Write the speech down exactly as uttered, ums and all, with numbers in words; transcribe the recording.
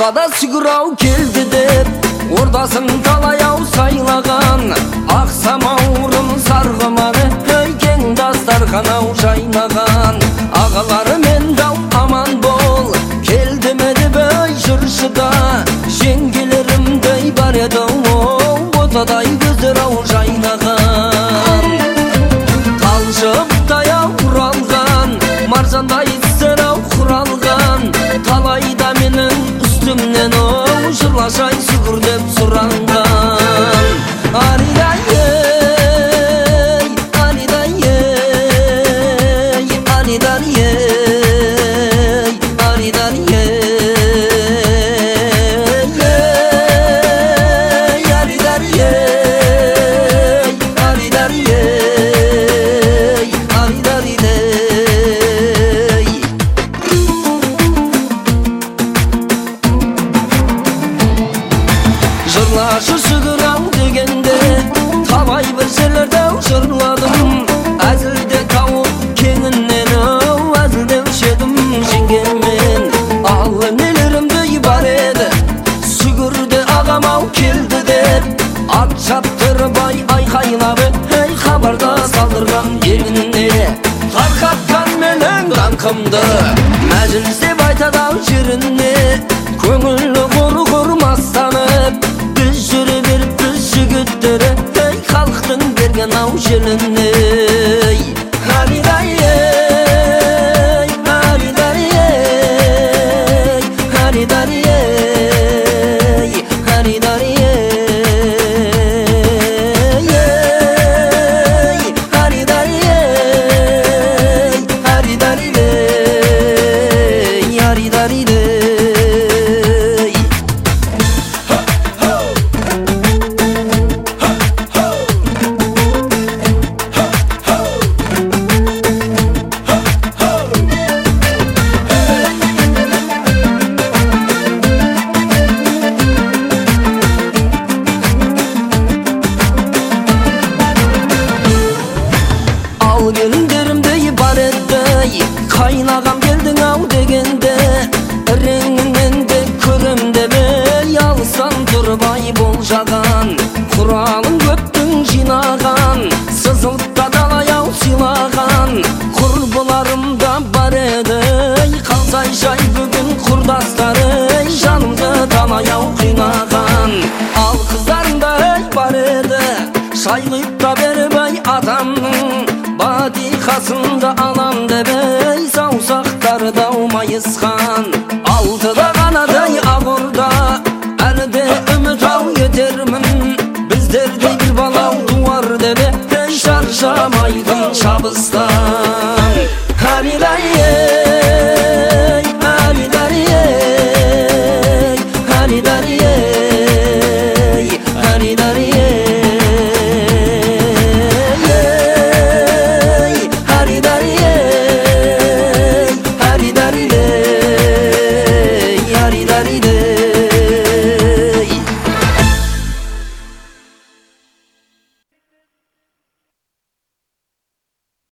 Ортада сүгірау келді деп, ордасын талаяу сайлаған, ақ самаурын сарғыманы өйкен дастарханау жайнаған. Ағалары мен дау аман бол, келді меді бөй жыршыда, жеңгелерімдей бар еді оу, ботадай көздер-ау жайнаған. Талшықтай-ау құралған, маржандай сыр-ау құралған, талайда менің үстімнен оу, жырлашай сүгір деп сұранған. Аридай-ей, аридай-ей, аридай-ей, аридай-ей, жырлашы сүгір-ау дегенде, талай бір жерлерде жырладым. Әзілде тауып кеңінен-ау, әзілдеуші едім жеңгеммен. Ал нелерімдей бар еді, сүгірде ағам-ау келді деп, ат шаптырбай айқайлап, ей хабарда салдырған еліне. Тарқатқан менің даңқымды, мәжілісте байтадау жеріне, көңілі құр-құр мастанып, біз жүре беріп біз жігіттері, ей халықтың берген ау желіне. Аридай-ей, аридай-ей, аридай-ей, аридай-ей, аридай-ей, аридай-ей, аридай-ей. Ал келіндерімдей бар еді, қайнағам келдің-ау дегенде, реңінен де көрем демей, алыстан тұрбай болжаған. Құралын көптің жинаған, сызылтта далай-ау сыйлаған, құрбыларым да бар еді, қалсай жай бүгін құрдастары, жанымды далай-ау қинаған. Ал қыздарындай бар еді, шай құйып та беріп ай атамның батиқасында ал